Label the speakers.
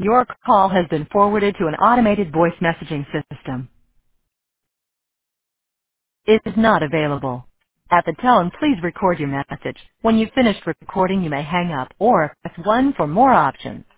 Speaker 1: Your call has been forwarded to an automated voice messaging system. It is not available. At the tone, please record your message. When you've finished recording, you may hang up or press 1 for more options.